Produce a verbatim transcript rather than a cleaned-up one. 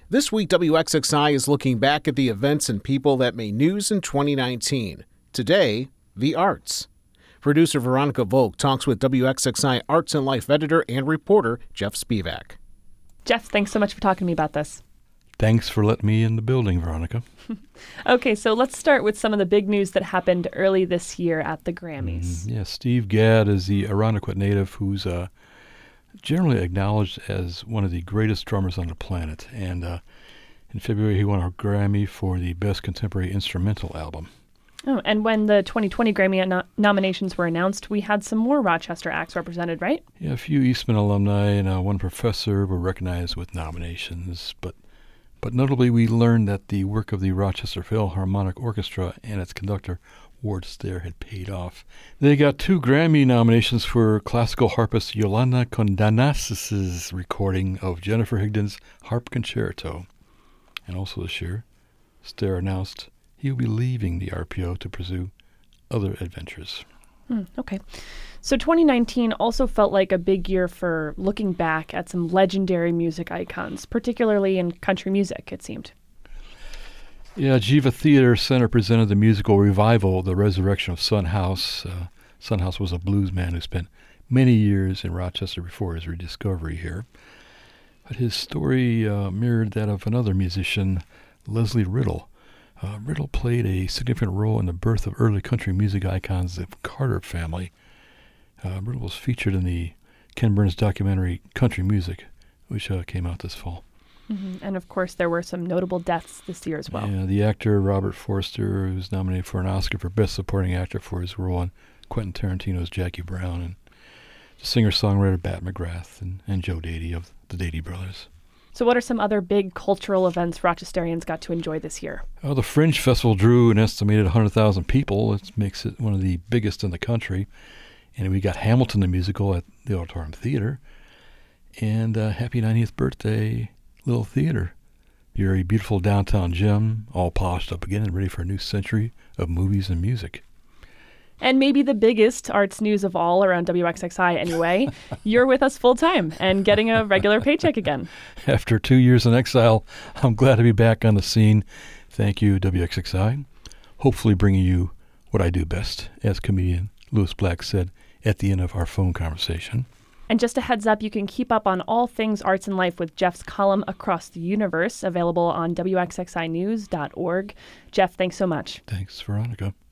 This week, W X X I is looking back at the events and people that made news in twenty nineteen. Today, the arts. Producer Veronica Volk talks with W X X I Arts and Life editor and reporter Jeff Spivak. Jeff, thanks so much for talking to me about this. Thanks for letting me in the building, Veronica. Okay, so let's start with some of the big news that happened early this year at the Grammys. Mm, yeah, Steve Gadd is the Irondequoit native who's uh, generally acknowledged as one of the greatest drummers on the planet. And uh, in February, he won a Grammy for the Best Contemporary Instrumental Album. Oh, and when the twenty twenty Grammy no- nominations were announced, we had some more Rochester acts represented, right? Yeah, a few Eastman alumni and uh, one professor were recognized with nominations, but But notably, we learned that the work of the Rochester Philharmonic Orchestra and its conductor, Ward Stair, had paid off. They got two Grammy nominations for classical harpist Yolanda Kondanasis's recording of Jennifer Higdon's Harp Concerto. And also this year, Stair announced he will be leaving the R P O to pursue other adventures. Hmm, okay. So twenty nineteen also felt like a big year for looking back at some legendary music icons, particularly in country music, it seemed. Yeah, Jiva Theater Center presented the musical revival, The Resurrection of Son House. Uh, Son House was a blues man who spent many years in Rochester before his rediscovery here. But his story uh, mirrored that of another musician, Leslie Riddle. Uh, Riddle played a significant role in the birth of early country music icons, the Carter family. Uh, Riddle was featured in the Ken Burns documentary Country Music, which uh, came out this fall. Mm-hmm. And of course, there were some notable deaths this year as well. Yeah, the actor Robert Forster, who was nominated for an Oscar for Best Supporting Actor for his role on Quentin Tarantino's Jackie Brown, and the singer-songwriter Bat McGrath and, and Joe Dady of the Dady Brothers. So what are some other big cultural events Rochesterians got to enjoy this year? Oh, the Fringe Festival drew an estimated one hundred thousand people. It makes it one of the biggest in the country. And we got Hamilton the musical at the Auditorium Theater. And uh, happy ninetieth birthday, Little Theater. You're a beautiful downtown gem, all polished up again and ready for a new century of movies and music. And maybe the biggest arts news of all around W X X I anyway, you're with us full time and getting a regular paycheck again. After two years in exile, I'm glad to be back on the scene. Thank you, W X X I. Hopefully bringing you what I do best, as comedian Louis Black said at the end of our phone conversation. And just a heads up, you can keep up on all things arts and life with Jeff's column Across the Universe, available on W X X I news dot org. Jeff, thanks so much. Thanks, Veronica.